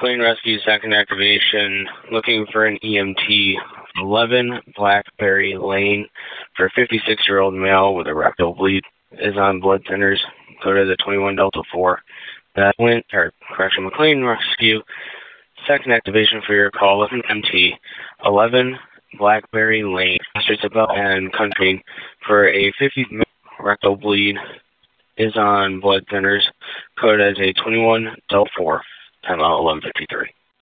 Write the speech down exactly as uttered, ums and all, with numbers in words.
McLean Rescue, second activation, looking for an E M T. eleven Blackberry Lane for a fifty-six-year-old male with a rectal bleed. Is on blood thinners. Coded as a twenty-one Delta four. That went, or correction, McLean Rescue, second activation for your call with an M T. eleven Blackberry Lane, Streets of Bell and Country for a fifty rectal bleed. Is on blood thinners. Coded as a twenty-one Delta four. Time out eleven fifty-three.